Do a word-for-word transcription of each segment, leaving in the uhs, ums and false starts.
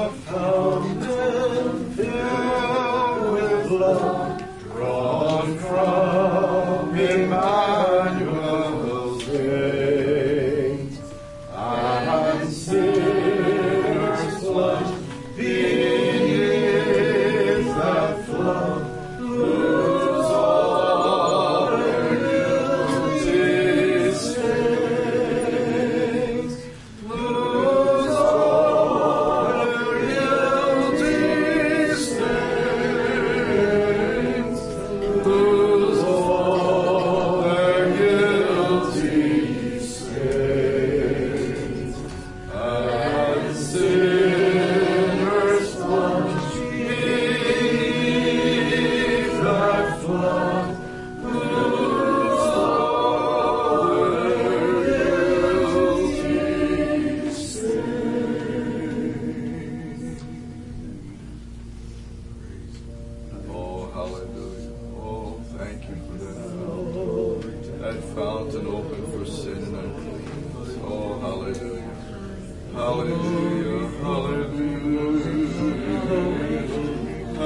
fountain filled with love, drawn from Emmanuel's veins. And sinners plunged beneath that flood, lose all their guilty stains, lose all their guilty stains, lose all their guilty stains. And sinners plunged beneath that flood, lose all their guilty stains. Oh, hallelujah. Oh, thank you for that fountain. That fountain open for sin and uncleanness. Oh, hallelujah. Hallelujah. Hallelujah.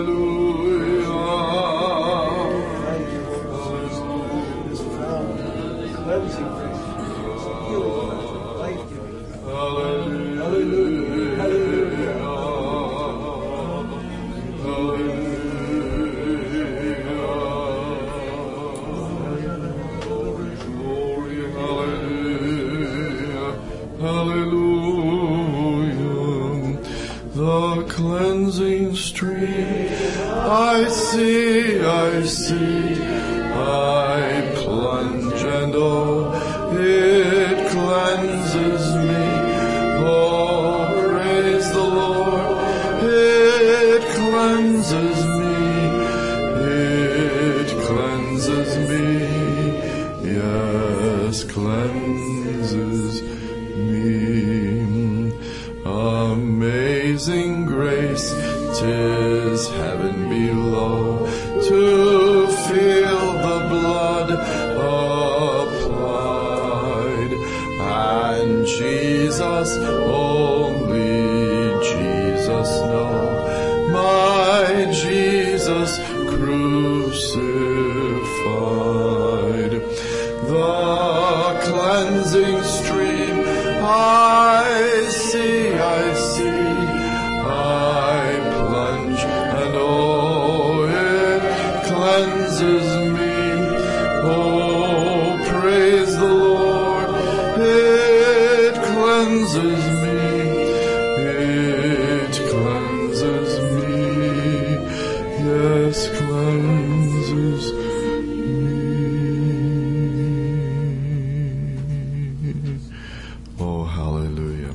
Hallelujah. This fountain, cleansing grace, healing, life-giving. Hallelujah. Hallelujah. Hallelujah. Glory, hallelujah, hallelujah. The cleansing stream, I see, I see, I plunge and oh, it cleanses me. Oh, praise the Lord, it cleanses me, it cleanses me, yes, cleanses me. Amazing grace, 'tis heaven below, to feel the blood applied, and Jesus, only Jesus know, my Jesus crucified. The cleansing stream, I see, I see, I plunge, and oh, it cleanses me. Oh, praise the Lord, it cleanses me, it cleanses me, yes, cleanses me. Oh, hallelujah.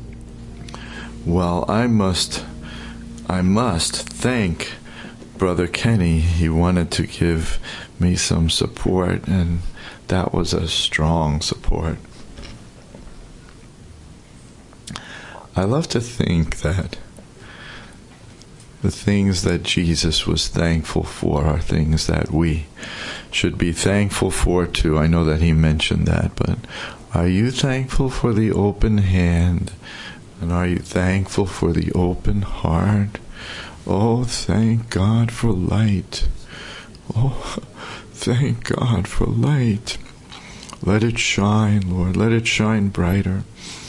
Well, I must, I must thank Brother Kenny. He wanted to give me some support, and that was a strong support. I love to think that the things that Jesus was thankful for are things that we should be thankful for too. I know that he mentioned that, but are you thankful for the open hand? And are you thankful for the open heart? Oh, thank God for light. Oh, thank God for light. Let it shine, Lord. Let it shine brighter.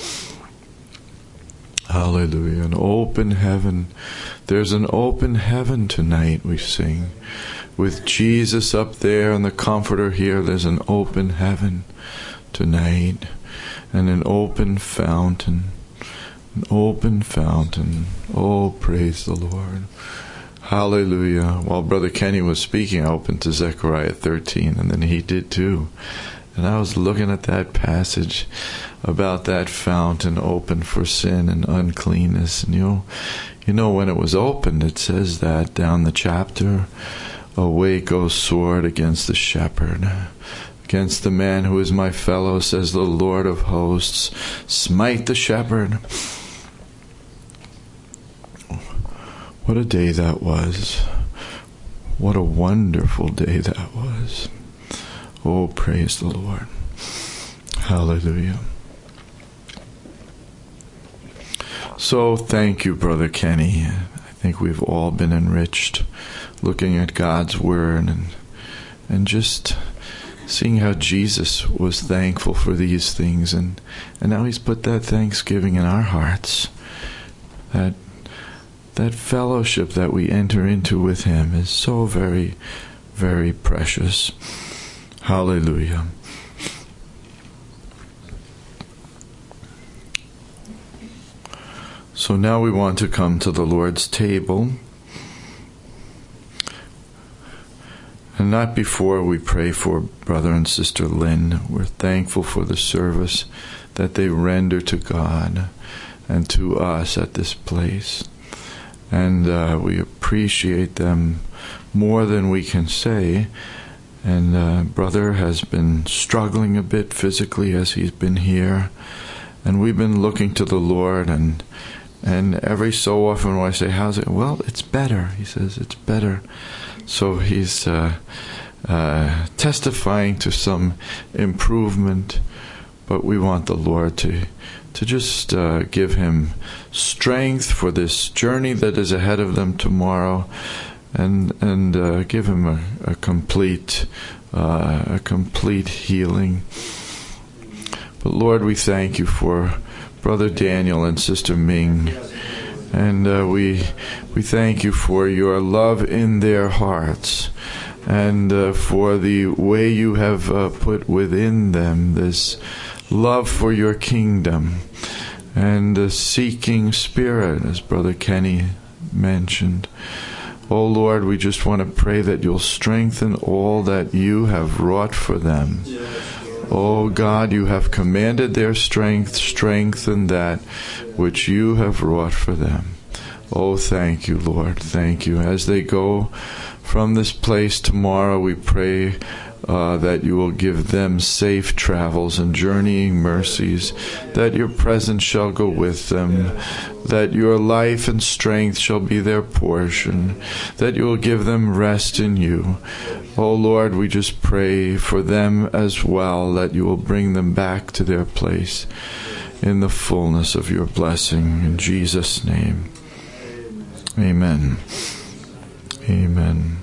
Hallelujah. An open heaven. There's an open heaven tonight, we sing. With Jesus up there and the Comforter here, there's an open heaven tonight. And an open fountain. An open fountain. Oh, praise the Lord. Hallelujah. While Brother Kenny was speaking, I opened to Zechariah thirteen, and then he did too. And I was looking at that passage about that fountain open for sin and uncleanness. And you know, you know when it was opened, it says that down the chapter, away goes sword against the shepherd. Against the man who is my fellow, says the Lord of hosts, smite the shepherd. What a day that was. What a wonderful day that was. Oh, praise the Lord. Hallelujah. So thank you, Brother Kenny. I think we've all been enriched looking at God's Word and and just seeing how Jesus was thankful for these things, and, and now He's put that thanksgiving in our hearts. That that fellowship that we enter into with Him is so very, very precious. Hallelujah. So now we want to come to the Lord's table. And not before we pray for Brother and Sister Lynn. We're thankful for the service that they render to God and to us at this place. And uh, we appreciate them more than we can say. And uh, Brother has been struggling a bit physically as he's been here. And we've been looking to the Lord, and And every so often when I say, how's it? Well, it's better. He says, it's better. So he's uh, uh, testifying to some improvement. But we want the Lord to to just uh, give him strength for this journey that is ahead of them tomorrow, and and uh, give him a, a complete uh, a complete healing. But Lord, we thank you for Brother Daniel and Sister Ming, and uh, we we thank you for your love in their hearts, and uh, for the way you have uh, put within them this love for your kingdom, and the seeking spirit, as Brother Kenny mentioned. Oh Lord, we just want to pray that you'll strengthen all that you have wrought for them. Oh God, you have commanded their strength, strengthen that which you have wrought for them. Oh, thank you, Lord, thank you. As they go from this place tomorrow, we pray uh, that you will give them safe travels and journeying mercies, that your presence shall go with them, that your life and strength shall be their portion, that you will give them rest in you. Oh Lord, we just pray for them as well, that you will bring them back to their place in the fullness of your blessing. In Jesus' name, amen. Amen.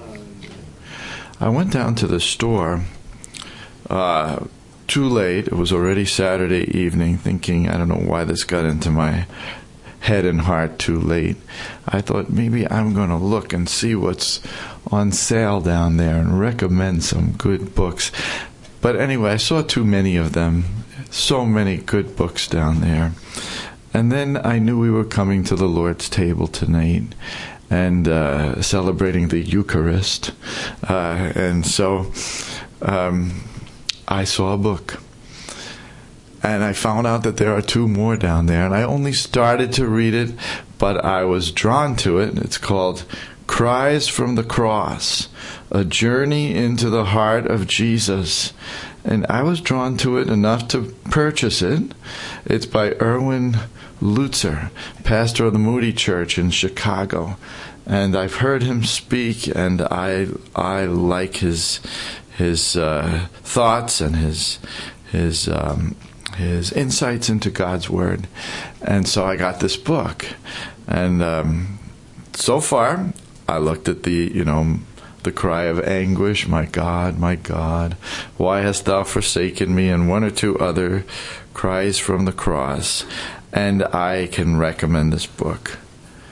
I went down to the store uh, too late. It was already Saturday evening, thinking, I don't know why this got into my head and heart too late. I thought maybe I'm going to look and see what's on sale down there and recommend some good books. But anyway, I saw too many of them. So many good books down there. And then I knew we were coming to the Lord's table tonight and uh, celebrating the Eucharist. Uh, and so um, I saw a book. And I found out that there are two more down there. And I only started to read it, but I was drawn to it. It's called Cries from the Cross, A Journey into the Heart of Jesus. And I was drawn to it enough to purchase it. It's by Erwin Lutzer, pastor of the Moody Church in Chicago. And I've heard him speak, and I I like his his uh, thoughts and his his um, his insights into God's Word. And so I got this book, and um, so far I looked at the you know the cry of anguish, my God, my God, why hast thou forsaken me, and one or two other cries from the cross. And I can recommend this book.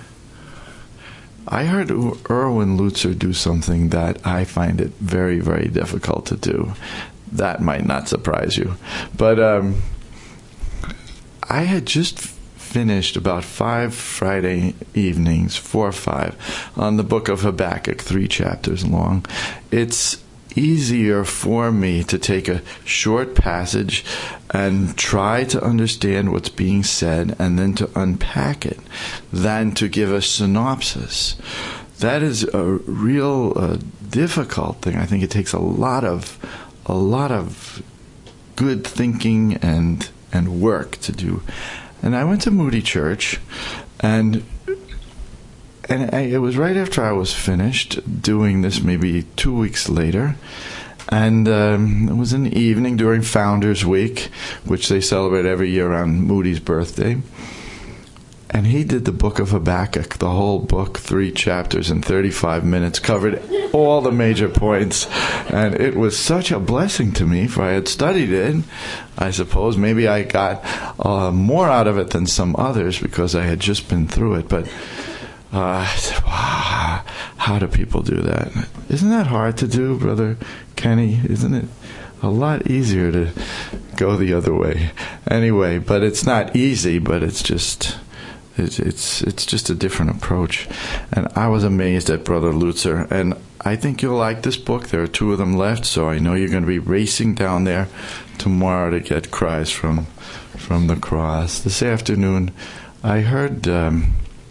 I heard Erwin Lutzer do something that I find it very, very difficult to do. That might not surprise you. But um, I had just finished about five Friday evenings, four or five, on the book of Habakkuk, three chapters long. It's easier for me to take a short passage and try to understand what's being said and then to unpack it than to give a synopsis. That is a real uh, difficult thing. I think it takes a lot of a lot of good thinking and and work to do. And I went to Moody Church, and And I, it was right after I was finished doing this, maybe two weeks later. And um, it was an evening during Founders Week, which they celebrate every year around Moody's birthday. And he did the book of Habakkuk, the whole book, three chapters in thirty-five minutes, covered all the major points. And it was such a blessing to me, for I had studied it. I suppose maybe I got uh, more out of it than some others because I had just been through it. But uh, I said, wow, how do people do that? Isn't that hard to do, Brother Kenny? Isn't it a lot easier to go the other way? Anyway, but it's not easy, but it's just... It's, it's it's just a different approach. And I was amazed at Brother Lutzer. And I think you'll like this book. There are two of them left, so I know you're going to be racing down there tomorrow to get Christ from from the cross. This afternoon, I heard um,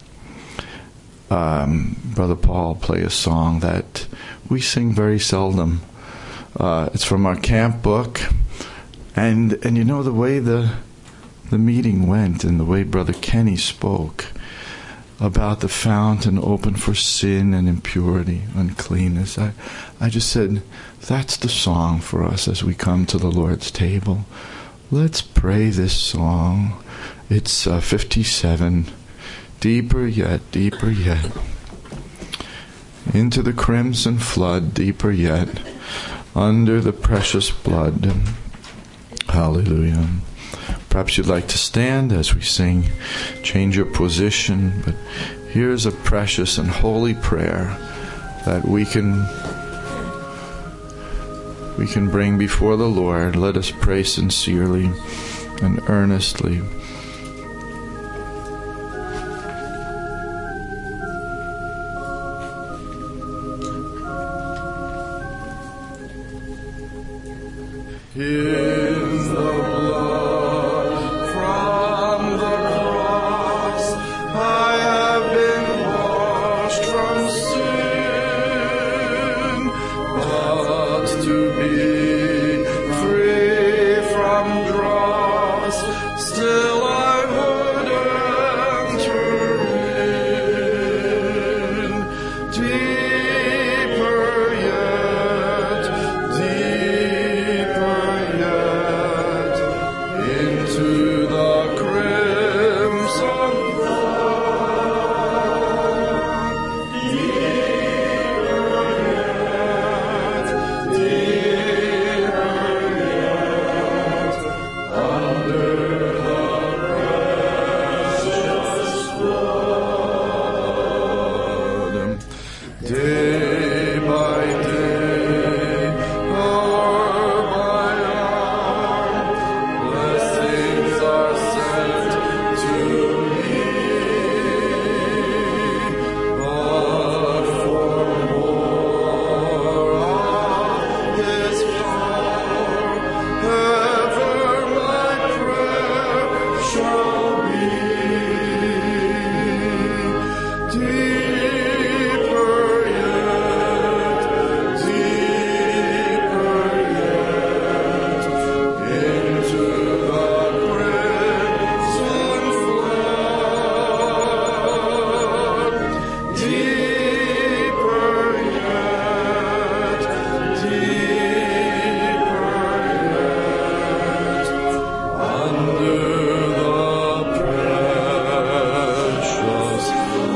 um, Brother Paul play a song that we sing very seldom. Uh, it's from our camp book. And, and you know, the way the... the meeting went and the way Brother Kenny spoke about the fountain open for sin and impurity, uncleanness, I, I just said, that's the song for us as we come to the Lord's table. Let's pray this song. It's uh, fifty-seven. Deeper yet, deeper yet. Into the crimson flood, deeper yet. Under the precious blood. Hallelujah. Perhaps you'd like to stand as we sing. Change your position. But here's a precious and holy prayer that we can we can bring before the Lord. Let us pray sincerely and earnestly. In the blood from the cross, I have been washed from sin, but to be free from dross, still I would enter in. Deeper yet, deeper yet, into the crimson flood. Deeper yet, deeper yet, under the precious blood. Day by day, hour by hour, blessings are sent to me. But for more of His power, ever my prayer shall be. Deeper yet, deeper yet, into the crimson flood. Deeper yet, deeper yet, under the precious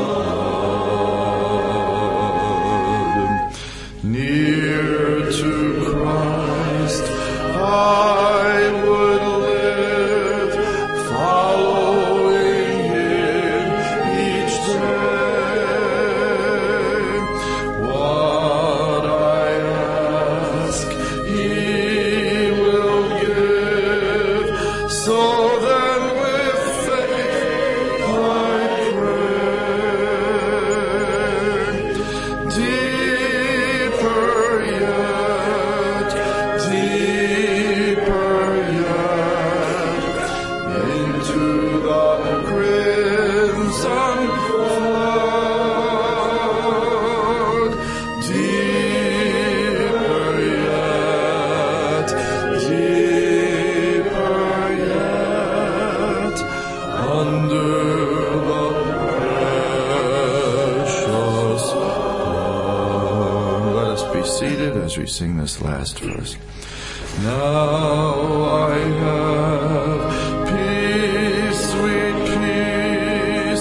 blood. Near to Christ I would live, following Him each day. What I ask He will give, so then with faith I pray. Deeper yet, deeper yet, into the crimson flood. Deeper yet, deeper yet, under the precious blood. Let us be seated as we sing this last verse. Now I have peace, sweet peace,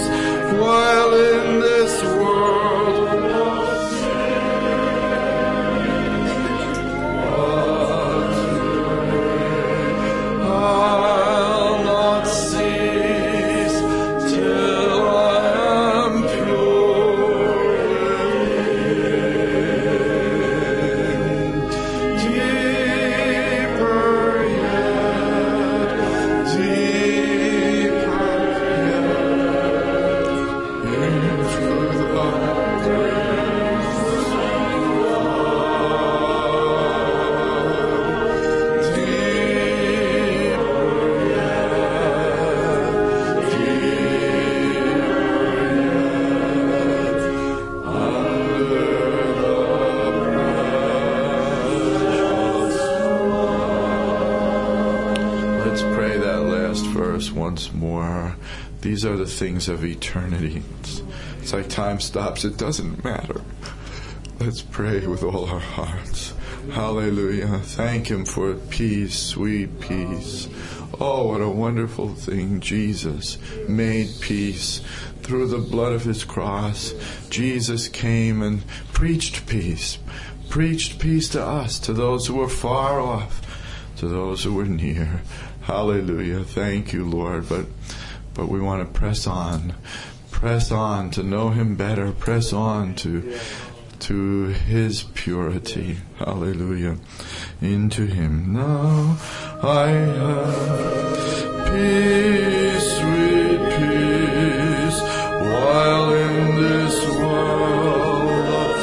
us once more. These are the things of eternity. It's, it's like time stops. It doesn't matter. Let's pray with all our hearts. Hallelujah. Thank Him for peace, sweet peace. Oh, what a wonderful thing. Jesus made peace through the blood of His cross. Jesus came and preached peace. Preached peace to us, to those who were far off, to those who were near. Hallelujah. Thank you, Lord. But but we want to press on. Press on to know Him better. Press on to to His purity. Hallelujah. Into Him. Now I have peace, sweet peace, while in this world of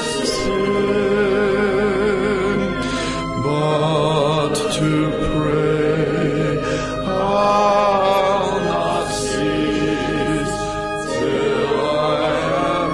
sin. But to pray I'll not cease till I am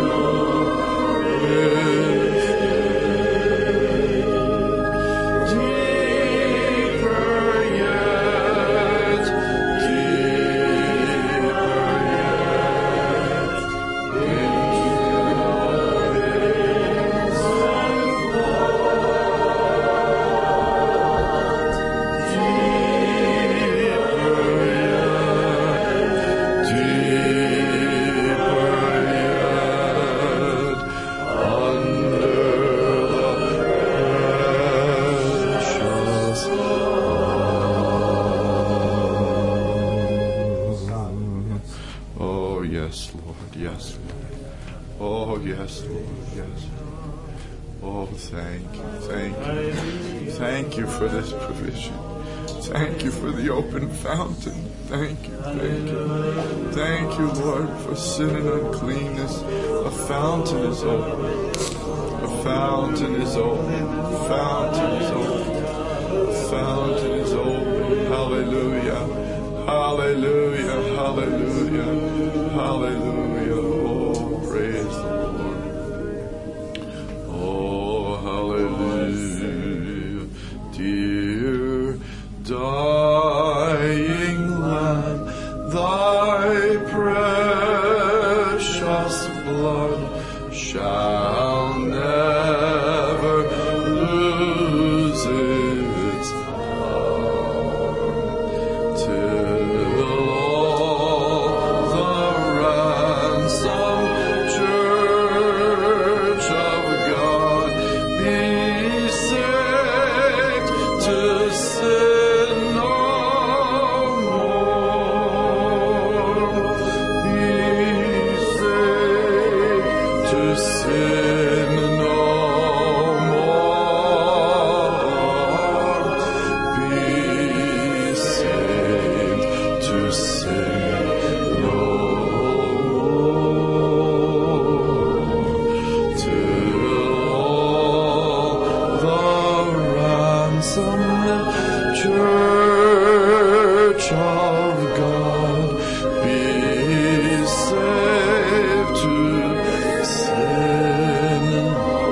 Thank you for the open fountain. Thank you, thank you. Thank you, Lord, for sin and uncleanness. A fountain is open. A fountain is open. A fountain is open. A fountain is open. Hallelujah. Hallelujah. Hallelujah. Hallelujah. Oh, praise the Lord. Oh, hallelujah. Dear dying Lamb, thy precious blood shall never lose its power till all the ransomed church of God be saved to sin no more. Be saved to sin no more. Be saved to sin no more. Till all the ransomed church of God be saved to sin no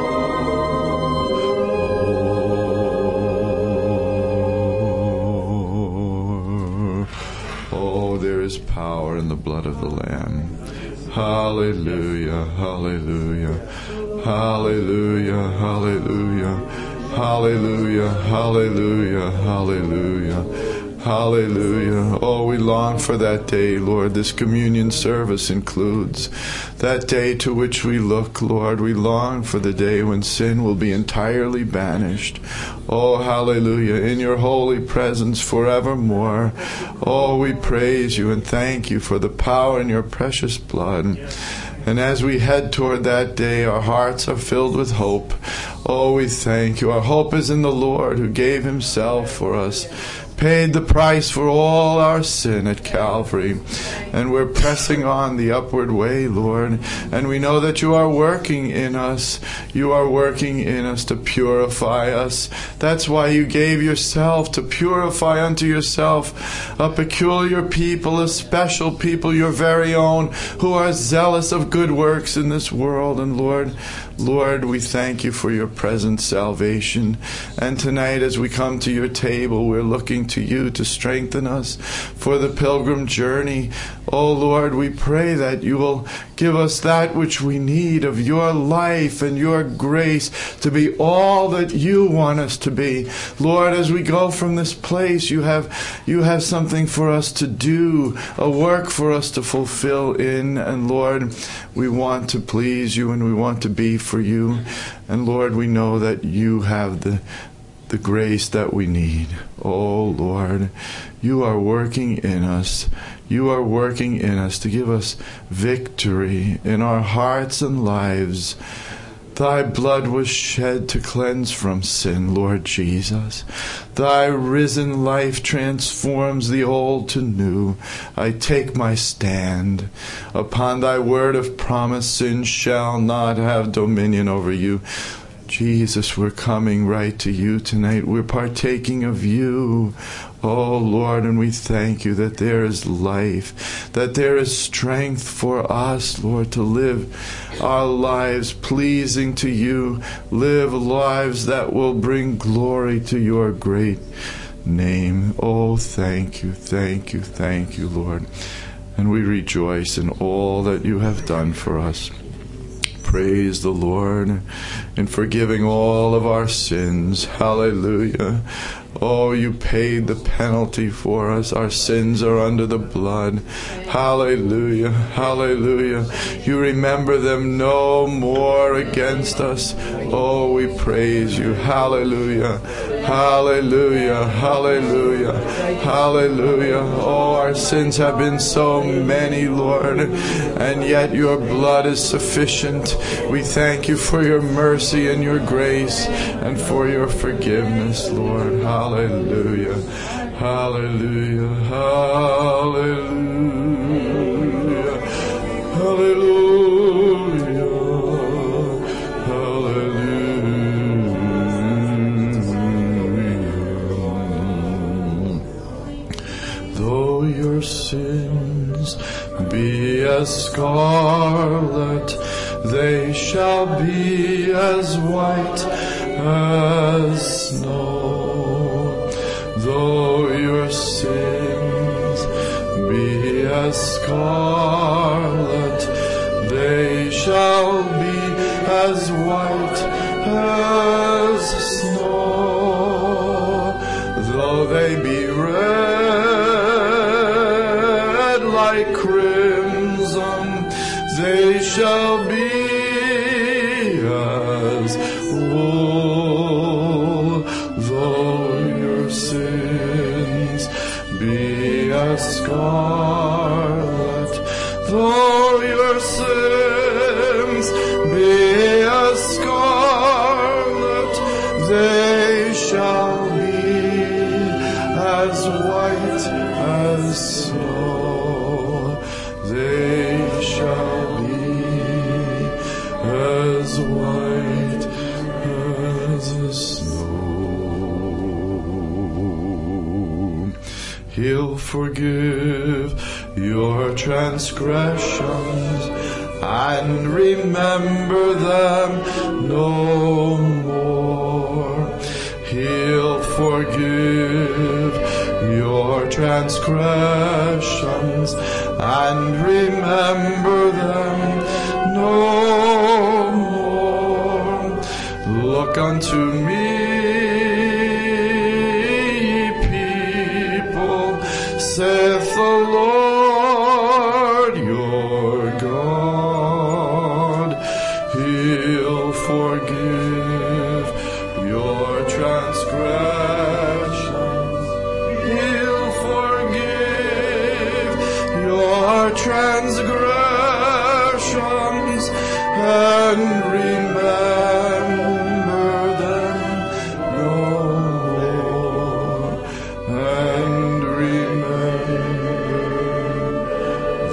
more. Oh, there is power in the blood of the Lamb. Hallelujah, hallelujah, hallelujah, hallelujah, hallelujah, hallelujah, hallelujah, hallelujah. Oh, we long for that day, Lord. This communion service includes that day to which we look, Lord. We long for the day when sin will be entirely banished. Oh, hallelujah, in your holy presence forevermore. Oh, we praise you and thank you for the power in your precious blood. And as we head toward that day, our hearts are filled with hope. Oh, we thank you. Our hope is in the Lord who gave himself for us, paid the price for all our sin at Calvary. and we're pressing on the upward way, Lord. And we know that you are working in us. You are working in us to purify us. That's why you gave yourself to purify unto yourself a peculiar people, a special people, your very own, who are zealous of good works in this world. And Lord, Lord, we thank you for your present salvation. And tonight as we come to your table, we're looking to you to strengthen us for the pilgrim journey. Oh Lord, we pray that you will give us that which we need of your life and your grace to be all that you want us to be. Lord, as we go from this place, you have you have something for us to do, a work for us to fulfill in. And Lord, we want to please you and we want to be for you. And Lord, we know that you have the the grace that we need. Oh Lord, you are working in us. You are working in us to give us victory in our hearts and lives. Thy blood was shed to cleanse from sin, Lord Jesus. Thy risen life transforms the old to new. I take my stand. Upon thy word of promise, sin shall not have dominion over you. Jesus, we're coming right to you tonight. We're partaking of you. Oh Lord, and we thank you that there is life, that there is strength for us, Lord, to live our lives pleasing to you, live lives that will bring glory to your great name. Oh, thank you, thank you, thank you, Lord. And we rejoice in all that you have done for us. Praise the Lord in forgiving all of our sins. Hallelujah. Oh, you paid the penalty for us. Our sins are under the blood. Hallelujah. Hallelujah. You remember them no more against us. Oh, we praise you. Hallelujah. Hallelujah. Hallelujah. Hallelujah. Oh, our sins have been so many, Lord, and yet your blood is sufficient. We thank you for your mercy and your grace and for your forgiveness, Lord. Hallelujah. Hallelujah. Hallelujah. Hallelujah. Hallelujah. Though your sins be as scarlet, they shall be as white as snow. Though your sins be as scarlet, they shall be as white as snow. Though they be red like crimson, they shall be as wool. Though your sins be as scarlet, though your sins be as scarlet, they shall be as white as snow. They shall be as white as the snow. He'll forgive your transgressions and remember them no more. He'll forgive your transgressions and remember them no more. Look unto me, ye people, saith the Lord your God. He'll forgive your transgressions. He'll forgive your transgressions and remember them no more. And remember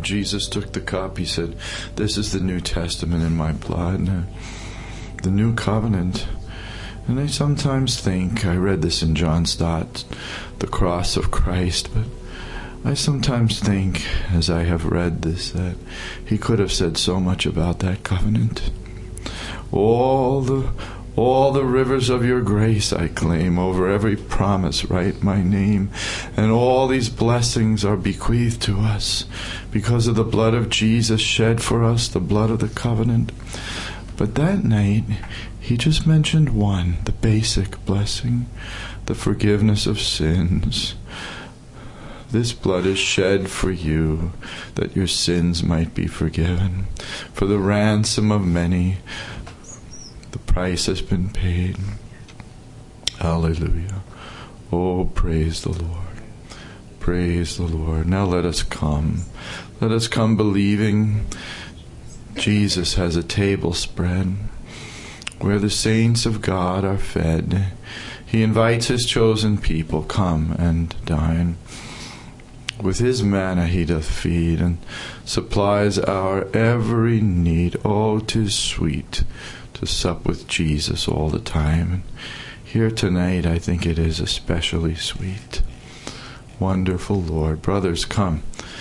Jesus took the cup, he said, "This is the New Testament in my blood, the new covenant." And I sometimes think, I read this in John Stott, The Cross of Christ, but I sometimes think, as I have read this, that he could have said so much about that covenant. All the all the rivers of your grace I claim, over every promise write my name, and all these blessings are bequeathed to us because of the blood of Jesus shed for us, the blood of the covenant. But that night, he just mentioned one, the basic blessing, the forgiveness of sins. This blood is shed for you, that your sins might be forgiven. For the ransom of many, the price has been paid. Hallelujah. Oh, praise the Lord. Praise the Lord. Now let us come. Let us come believing Jesus has a table spread where the saints of God are fed. He invites his chosen people, come and dine. With his manna he doth feed, and supplies our every need. Oh, 'tis sweet to sup with Jesus all the time. And here tonight I think it is especially sweet. Wonderful Lord. Brothers, come.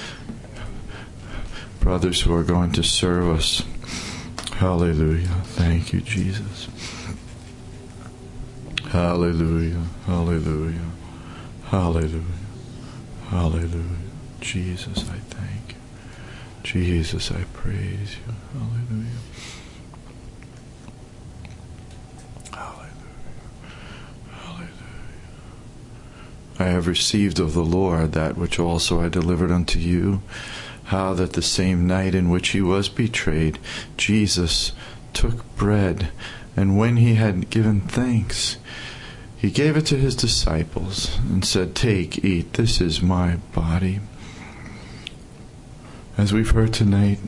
Brothers who are going to serve us. Hallelujah. Thank you, Jesus. Hallelujah. Hallelujah. Hallelujah. Hallelujah. Jesus, I thank you. Jesus, I praise you. Hallelujah. Hallelujah. Hallelujah. I have received of the Lord that which also I delivered unto you, how that the same night in which he was betrayed, Jesus took bread, and when he had given thanks, he gave it to his disciples and said, "Take, eat, this is my body." As we've heard tonight,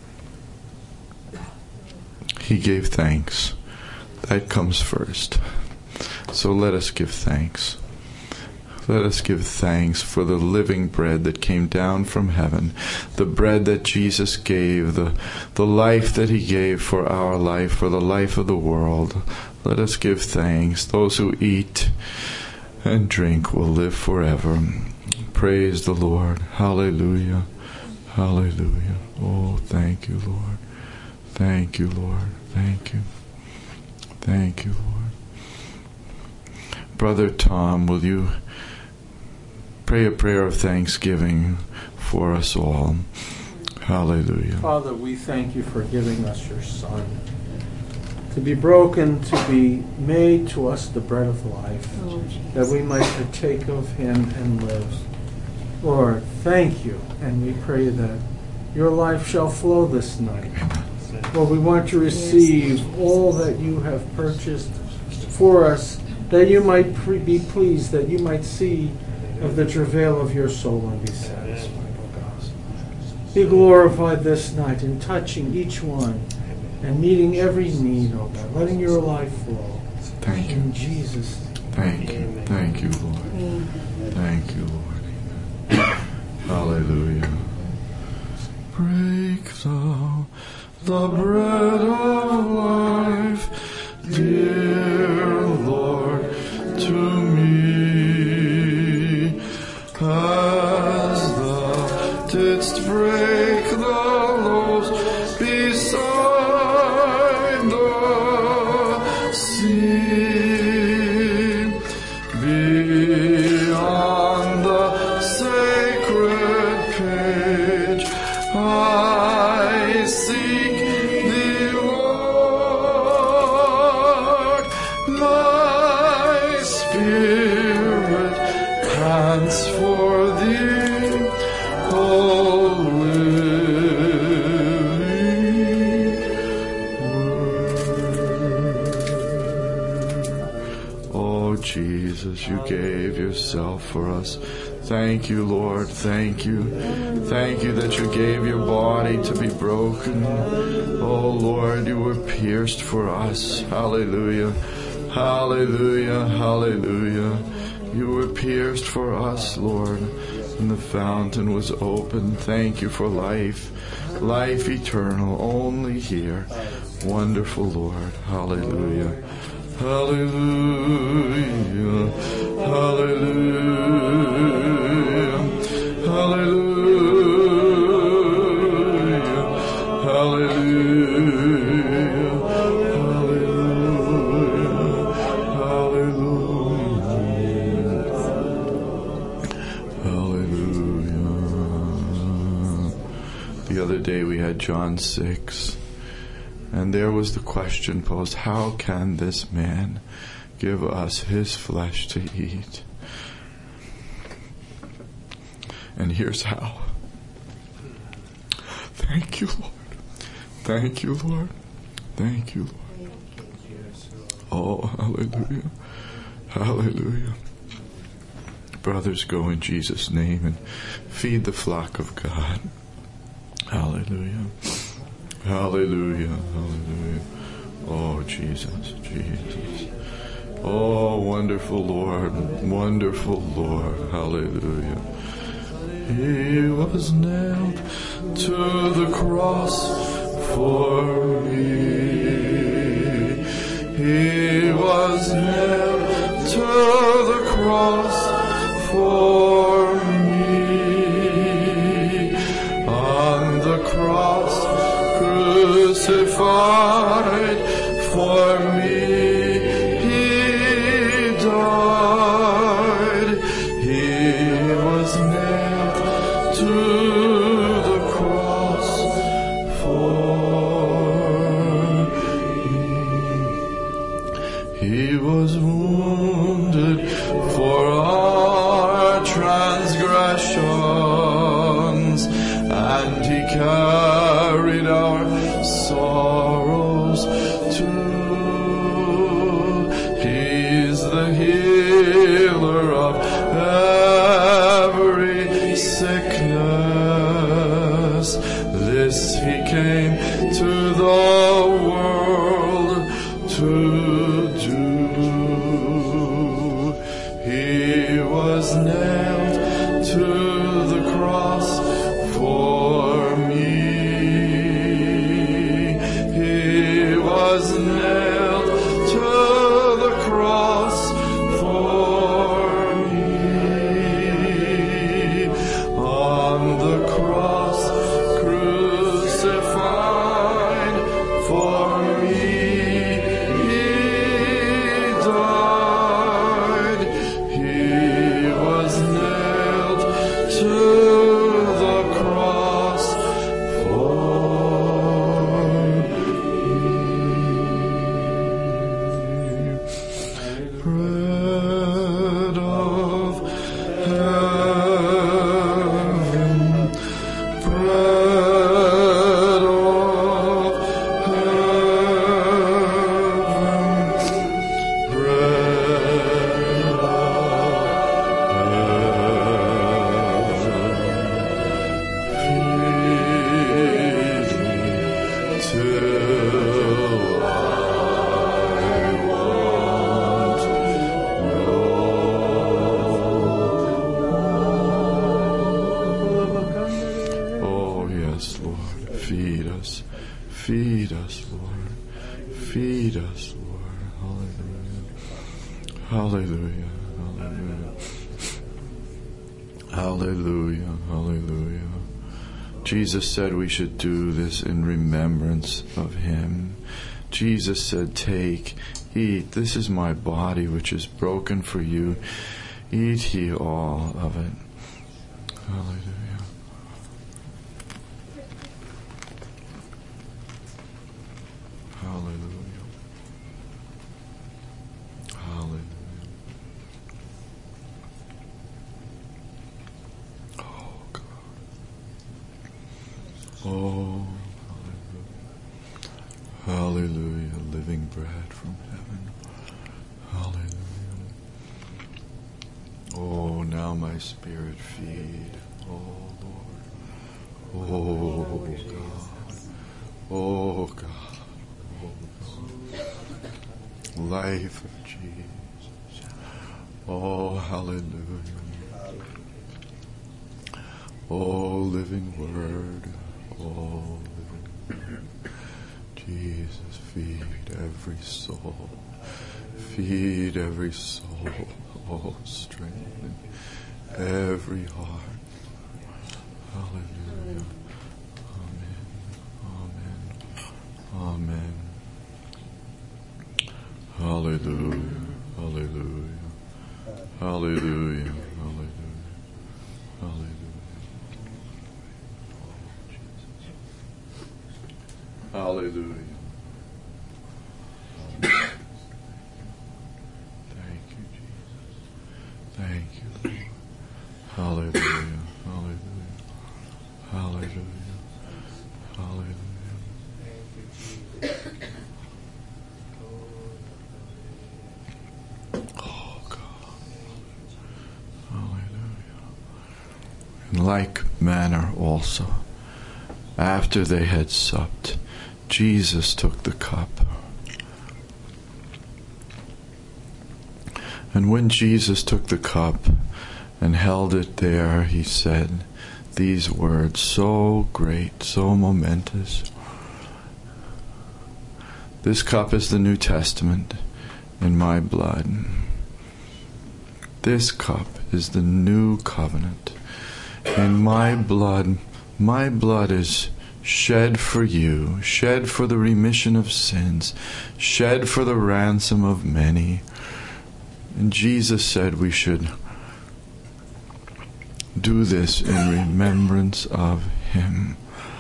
he gave thanks. That comes first. So let us give thanks. Let us give thanks for the living bread that came down from heaven, the bread that Jesus gave, the, the life that he gave for our life, for the life of the world. Let us give thanks. Those who eat and drink will live forever. Praise the Lord. Hallelujah. Hallelujah. Oh, thank you, Lord. Thank you, Lord. Thank you. Thank you, Lord. Brother Tom, will you pray a prayer of thanksgiving for us all? Hallelujah. Father, we thank you for giving us your Son, to be broken, to be made to us the bread of life, oh, that we might partake of him and live. Lord, thank you, and we pray that your life shall flow this night. Lord, we want to receive all that you have purchased for us, that you might pre- be pleased, that you might see of the travail of your soul and be satisfied, O God. Be glorified this night in touching each one and meeting every need, O God, letting your life flow. Thank you. In Jesus' name. Thank you. Thank you, Lord. Thank you, Lord. Hallelujah. Break thou the bread of life, dear Lord, to me, as thou didst break the loaves beside the sea, beyond the sacred page I seek thee, Lord. My spirit pants for thee, O living word. Oh, Jesus, you gave yourself for us. Thank you, Lord. Thank you. Thank you that you gave your body to be broken. Oh, Lord, you were pierced for us. Hallelujah. Hallelujah. Hallelujah. You were pierced for us, Lord. and the fountain was open. Thank you for life, life eternal, only here. Wonderful Lord. Hallelujah. Hallelujah. Hallelujah. Hallelujah. Hallelujah. The other day we had John six, and there was the question posed, how can this man give us his flesh to eat? And here's how. Thank you, Lord. Thank you, Lord. Thank you, Lord. Oh, hallelujah. Hallelujah. Brothers, go in Jesus' name and feed the flock of God. Hallelujah. Hallelujah. Hallelujah. Oh, Jesus, Jesus. Oh, wonderful Lord, wonderful Lord. Hallelujah. He was nailed to the cross for me. He was nailed to the cross for me. On the cross, crucified for me, he died. He was nailed to the cross for me. He was wounded for our transgressions, and he carried our sorrows too. He's the healer of every sickness. This he came to the world to do. He was nailed to the cross for me. He was nailed to the cross for me. On the cross, crucified for me, he died. He was nailed to the cross for me. Bread of heaven, bread of heaven, bread of Oh, yes, Lord. Feed us. Feed us, Lord. Feed us, Lord. Hallelujah. Hallelujah. Hallelujah. Hallelujah. Hallelujah. Jesus said we should do this in remembrance of him. Jesus said, take, eat. This is my body which is broken for you. Eat ye all of it. Hallelujah. Hallelujah. Hallelujah. Oh, God. Oh, hallelujah. Hallelujah. Living bread from heaven. Hallelujah. Oh, now my spirit feed. Oh, Lord. Oh, God. Oh, God. Life of Jesus. Oh, hallelujah. Oh, living Word. Oh, living Word. Jesus, feed every soul. Feed every soul. Oh, strengthen every heart. Hallelujah. Amen. Amen. Amen. Hallelujah. Hallelujah. Hallelujah. Hallelujah. Hallelujah. Hallelujah. Thank you, Jesus. Thank you, Lord. Hallelujah. Hallelujah. Hallelujah. Hallelujah. Oh, God. Hallelujah. In like manner also, after they had supped, Jesus took the cup. And when Jesus took the cup and held it there, he said these words, so great, so momentous. This cup is the New Testament in my blood. This cup is the new covenant in my blood. My blood is shed for you, shed for the remission of sins, shed for the ransom of many. And Jesus said we should do this in remembrance of him.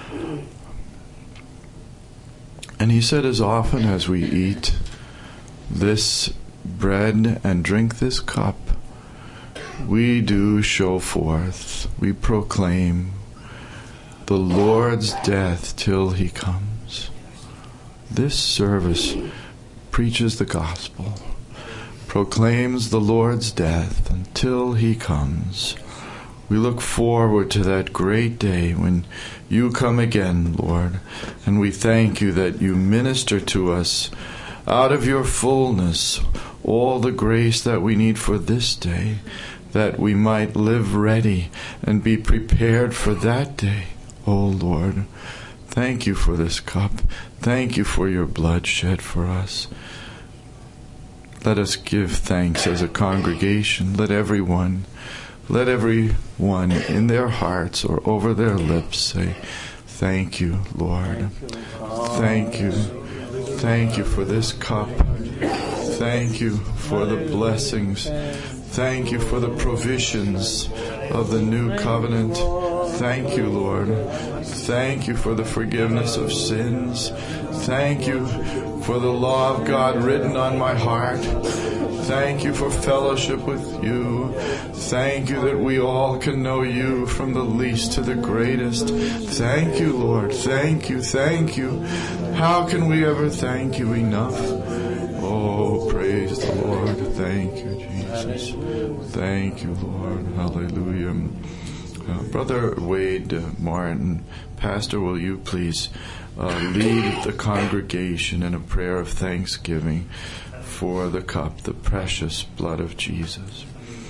And he said, as often as we eat this bread and drink this cup, we do show forth, we proclaim the Lord's death till he comes. This service preaches the gospel, proclaims the Lord's death until he comes. We look forward to that great day when you come again, Lord, and we thank you that you minister to us out of your fullness all the grace that we need for this day, that we might live ready and be prepared for that day. Oh, Lord, thank you for this cup. Thank you for your blood shed for us. Let us give thanks as a congregation. Let everyone, let everyone in their hearts or over their lips say, thank you, Lord. Thank you. Thank you for this cup. Thank you for the blessings. Thank you for the provisions of the new covenant. Thank you, Lord. Thank you for the forgiveness of sins. Thank you for the law of God written on my heart. Thank you for fellowship with you. Thank you that we all can know you from the least to the greatest. Thank you, Lord. Thank you. Thank you. How can we ever thank you enough? Oh, praise the Lord. Thank you, Jesus. Thank you, Lord. Hallelujah. Uh, Brother Wade uh, Martin, Pastor, will you please uh, lead the congregation in a prayer of thanksgiving for the cup, the precious blood of Jesus.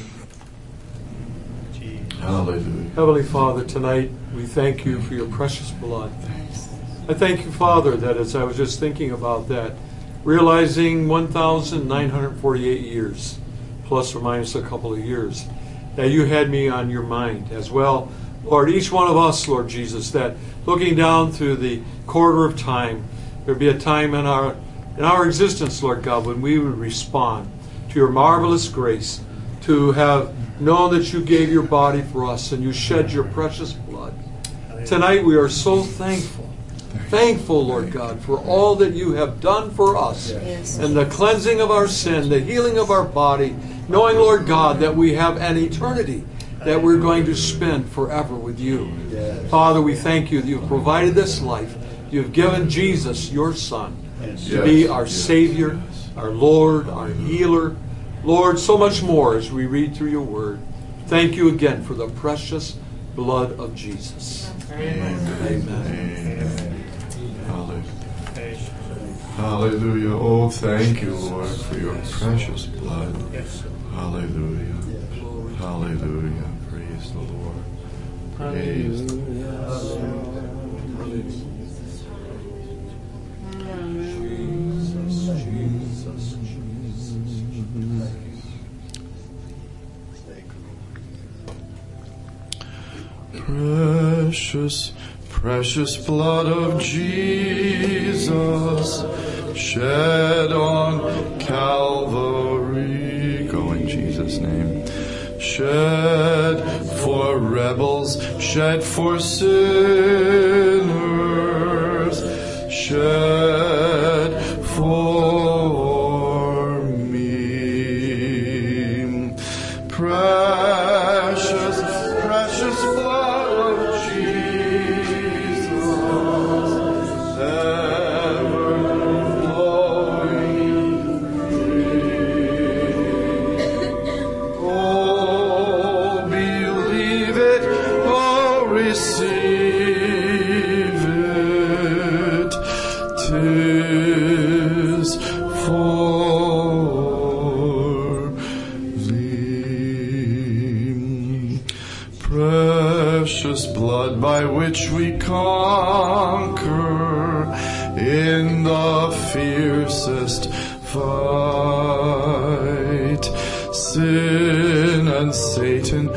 Hallelujah. Heavenly Father, tonight we thank you for your precious blood. I thank you, Father, that as I was just thinking about that, realizing one thousand nine hundred forty-eight years, plus or minus a couple of years, that you had me on your mind as well. Lord, each one of us, Lord Jesus, that looking down through the corridor of time, there'd be a time in our in our existence, Lord God, when we would respond to your marvelous grace, to have known that you gave your body for us and you shed your precious blood. Tonight we are so thankful. Thankful, Lord God, for all that you have done for us, and the cleansing of our sin, the healing of our body, knowing, Lord God, that we have an eternity that we're going to spend forever with you. Father, we thank you that you've provided this life. You've given Jesus, your Son, to be our Savior, our Lord, our healer. Lord, so much more as we read through your word. Thank you again for the precious blood of Jesus. Amen. Amen. Hallelujah. Hallelujah. Oh, thank you, Lord, for your precious blood. Hallelujah. Hallelujah. Praise the Lord. praise the Precious, precious blood of Jesus shed on Calvary. Go in Jesus' name. Shed for rebels, shed for sinners, shed for me. Precious, precious blood. By which we conquer in the fiercest fight, sin and Satan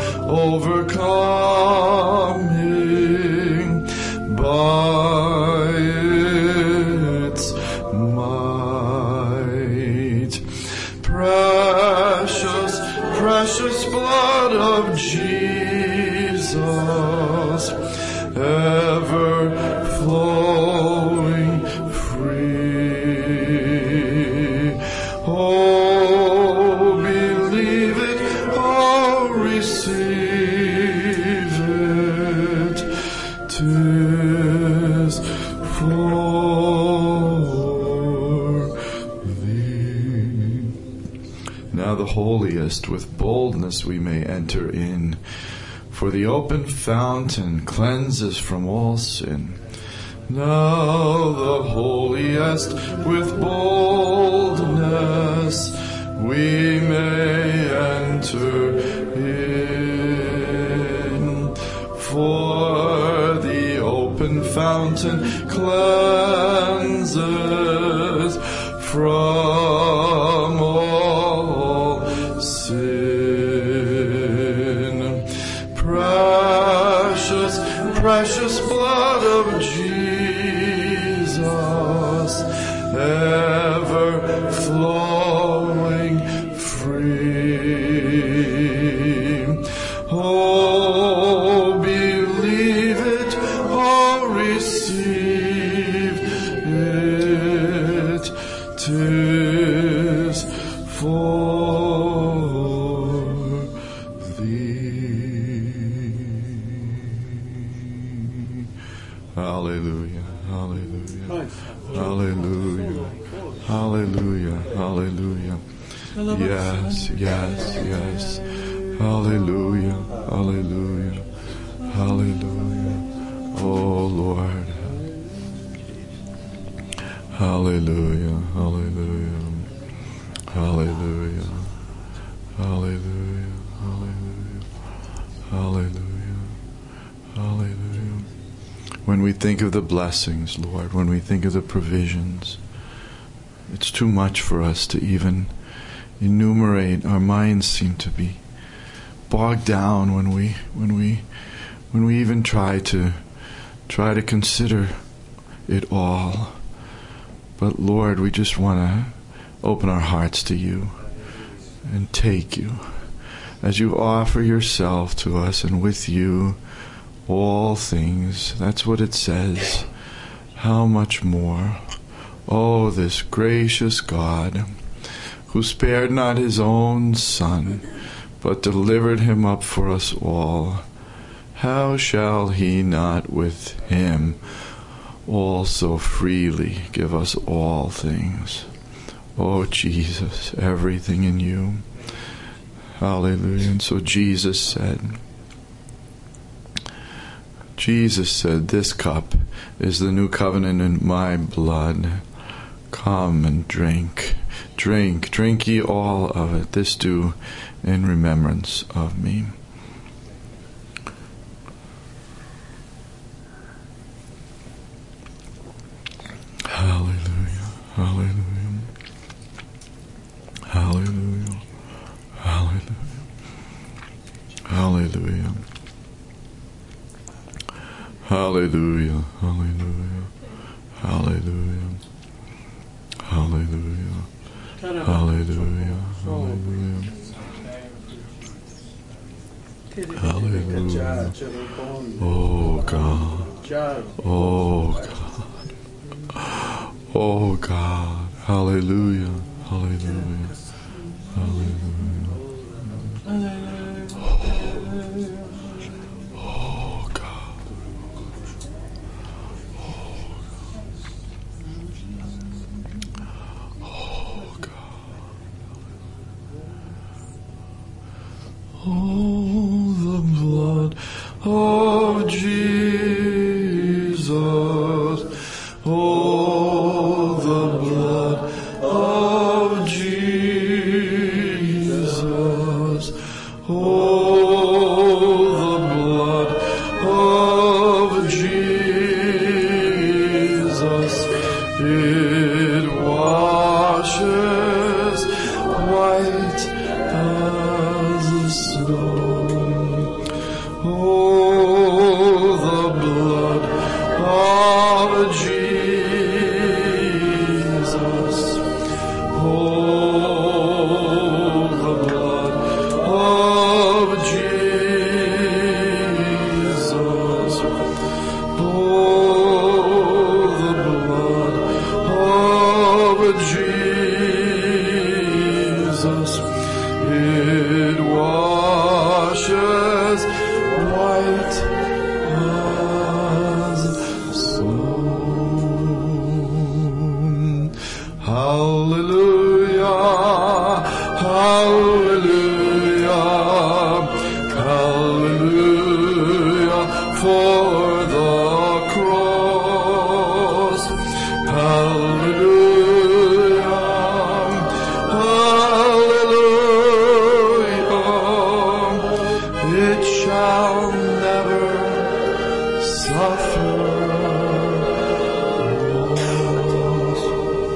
overcoming by its might. Precious, precious blood of Jesus, ever flowing free. Oh, believe it, oh, receive it. 'Tis for thee. Now the holiest with boldness we may enter in, for the open fountain cleanses from all sin. Now the holiest with boldness we may enter in, for the open fountain cleanses from all sin. Precious, precious blood of Jesus, ever flowing free. Oh, believe it, oh, receive it. 'Tis for Hallelujah, hallelujah, hallelujah, hallelujah, hallelujah. Yes, yes, yes. Hallelujah, hallelujah, hallelujah. Oh Lord. Hallelujah, hallelujah, hallelujah, hallelujah, hallelujah, hallelujah, hallelujah. When we think of the blessings, Lord, when we think of the provisions, it's too much for us to even enumerate. Our minds seem to be bogged down when we when we when we even try to try to consider it all. But Lord, we just want to open our hearts to you and take you as you offer yourself to us, and with you all things. That's what it says. How much more? Oh, this gracious God, who spared not his own Son, but delivered him up for us all, how shall he not with him also freely give us all things? Oh, Jesus, everything in you. Hallelujah. And so Jesus said, Jesus said, this cup is the new covenant in my blood. Come and drink. Drink, drink ye all of it. This do in remembrance of me. Hallelujah. Hallelujah. Hallelujah. Hallelujah. Hallelujah. Hallelujah. Hallelujah. Hallelujah. Oh God. Oh God. Oh God. Hallelujah. Hallelujah. Hallelujah. Oh God. Oh God. Oh, the blood of Jesus. Oh, the blood of Jesus. Oh, the blood of Jesus. It washes white as the snow. Oh, the blood of Jesus. Oh, the blood of Jesus. Oh, the blood of Jesus. It washes white as snow. Hallelujah, hallelujah, hallelujah for the cross. Hallelujah, hallelujah. It shall never suffer loss.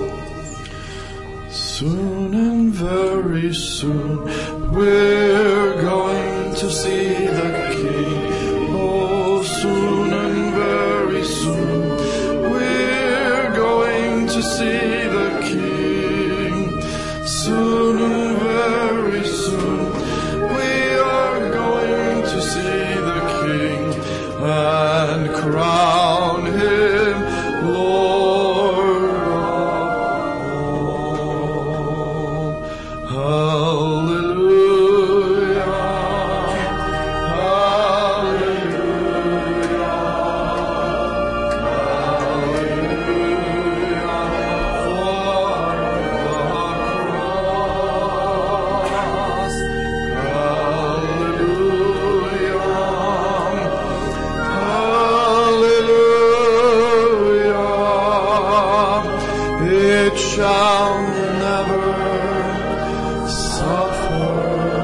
Soon and very soon we're going to see the King. Oh, soon and very soon we're going to see the King. Soon and very soon we are going to see the King and crown him Lord of all. Hallelujah. Hallelujah. Hallelujah. It shall never suffer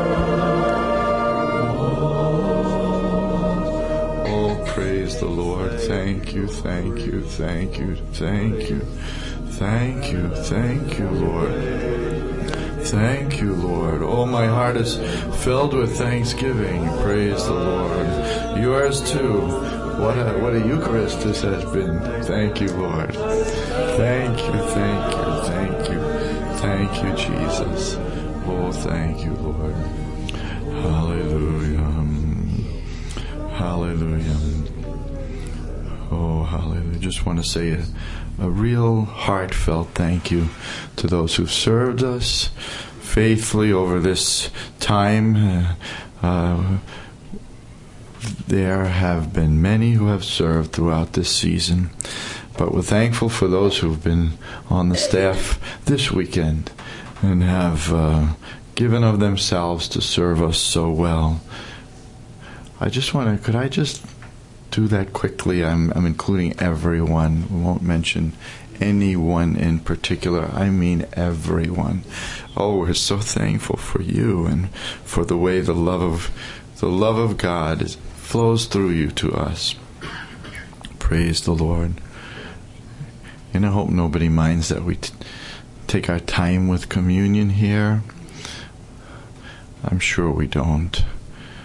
loss. Oh, praise the Lord. Thank you, thank you, thank you, thank you, thank you, thank you, Lord. Thank you, Lord. Oh, my heart is filled with thanksgiving. Praise the Lord. Yours too. What a, what a Eucharist this has been. Thank you, Lord. Thank you, thank you, thank you. Thank you, Jesus. Oh, thank you, Lord. Hallelujah. Hallelujah. Oh, hallelujah. Just want to say a, a real heartfelt thank you to those who've served us faithfully over this time. Uh, uh, There have been many who have served throughout this season, but we're thankful for those who've been on the staff this weekend and have uh, given of themselves to serve us so well. I just want to, could I just do that quickly? I'm, I'm including everyone. We won't mention anyone in particular. I mean everyone. Oh, we're so thankful for you and for the way the love of the love of God is flows through you to us. Praise the Lord. And I hope nobody minds that we t- take our time with communion here. I'm sure we don't.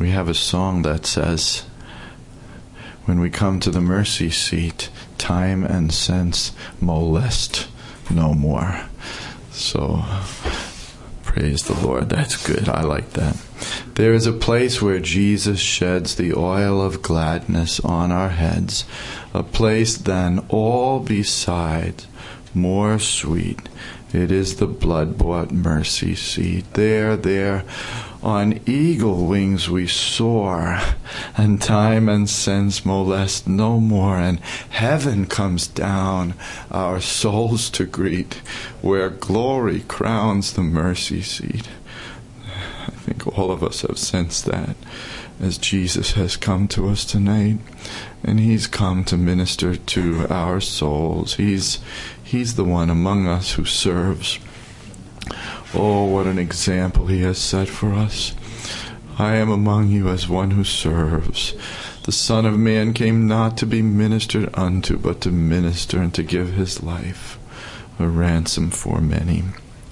we have a song that says, when we come to the mercy seat, time and sense molest no more. So, praise the Lord. That's good. I like that. There is a place where Jesus sheds the oil of gladness on our heads, a place than all beside, more sweet. It is the blood-bought mercy seat. There, there, on eagle wings we soar, and time and sense molest no more, and heaven comes down our souls to greet, where glory crowns the mercy seat. I think all of us have sensed that as Jesus has come to us tonight, and He's come to minister to our souls. He's He's the one among us who serves. Oh, what an example He has set for us. I am among you as one who serves. The Son of Man came not to be ministered unto, but to minister and to give His life a ransom for many.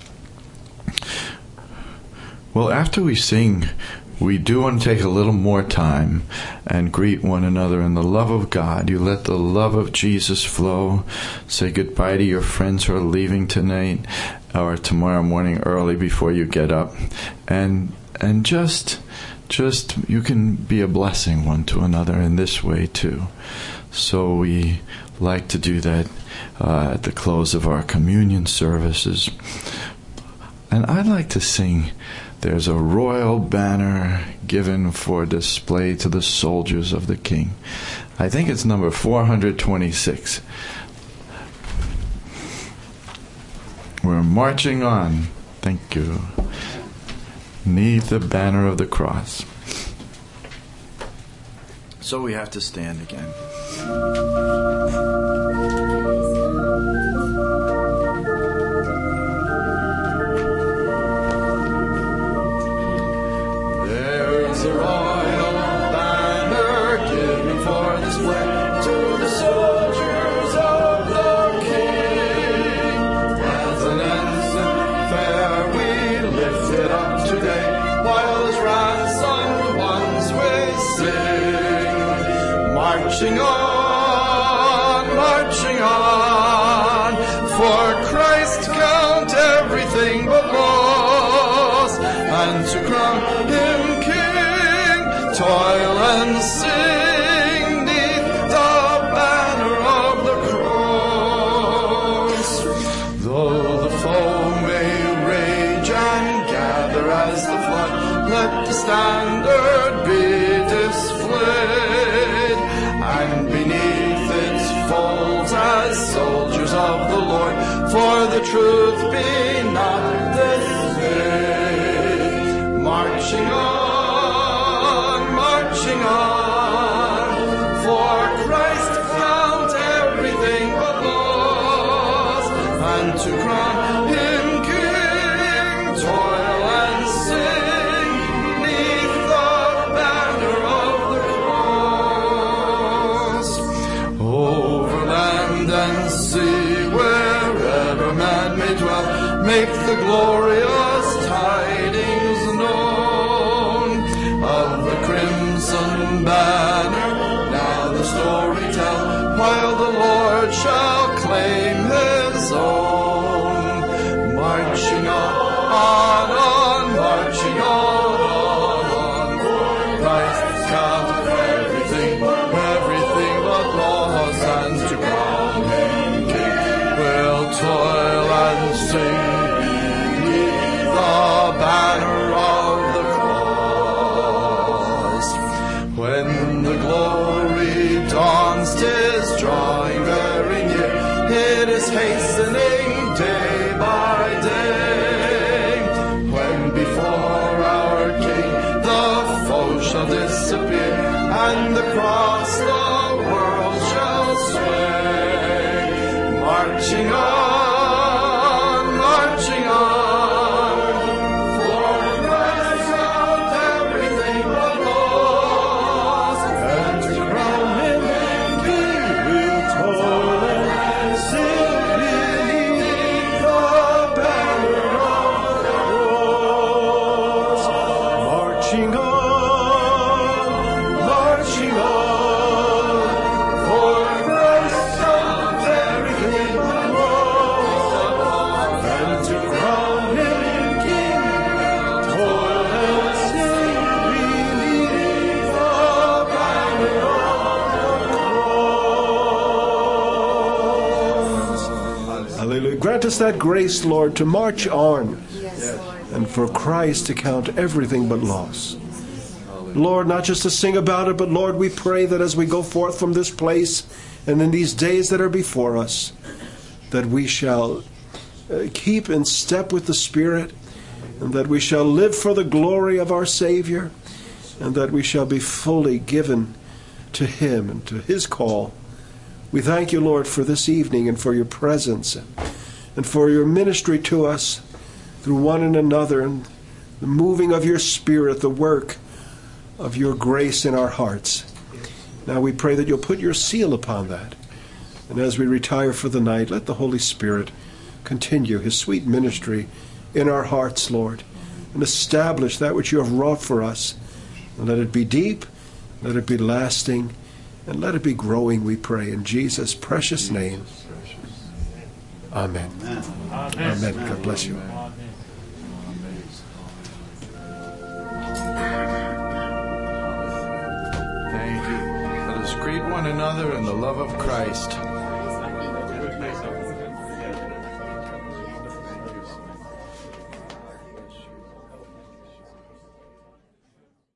Well, after we sing, we do want to take a little more time and greet one another in the love of God. You let the love of Jesus flow. Say goodbye to your friends who are leaving tonight or tomorrow morning early before you get up. And and just, just you can be a blessing one to another in this way too. So we like to do that uh, at the close of our communion services. And I'd like to sing, "There's a royal banner given for display to the soldiers of the King." I think it's number four hundred twenty-six. We're marching on, thank you, neath the banner of the cross. So we have to stand again. There's a royal banner given for display to the soldiers of the King. As an ensign fair we lift it up today, while as ransomed ones we sing. Marching on, marching on, for Christ count everything but loss, and to crown Him King, toil and sing neath the banner of the cross. Though the foe may rage and gather as the flood, let the standard be displayed, and beneath its folds as soldiers of the Lord, for the truth be not dismayed. Marching on, marching on, for Christ count everything but loss, and to crown Him King, toil and sing neath the banner of the cross. Over land and sea, wherever man may dwell, make the glorious tidings known of the crimson banner. Now the story tell, while the Lord shall claim His own. Marching on, on, marching on, on, on. Christ count everything, everything but loss, and to crown Him King, will toil and sing beneath the banner of the cross. When the glory dawns, 'tis drawing very near, it is hastening us that grace, Lord, to march on Yes, Lord. and for Christ to count everything but loss. Lord, not just to sing about it, but Lord, we pray that as we go forth from this place and in these days that are before us, that we shall uh, keep in step with the Spirit, and that we shall live for the glory of our Savior, and that we shall be fully given to Him and to His call. We thank you, Lord, for this evening and for your presence and, and for your ministry to us through one and another, and the moving of your Spirit, the work of your grace in our hearts. Now we pray that you'll put your seal upon that. And as we retire for the night, let the Holy Spirit continue his sweet ministry in our hearts, Lord, and establish that which you have wrought for us. And let it be deep, let it be lasting, and let it be growing, we pray, in Jesus' precious name. Amen. Amen. Amen. God bless you. Thank you. Let us greet one another in the love of Christ.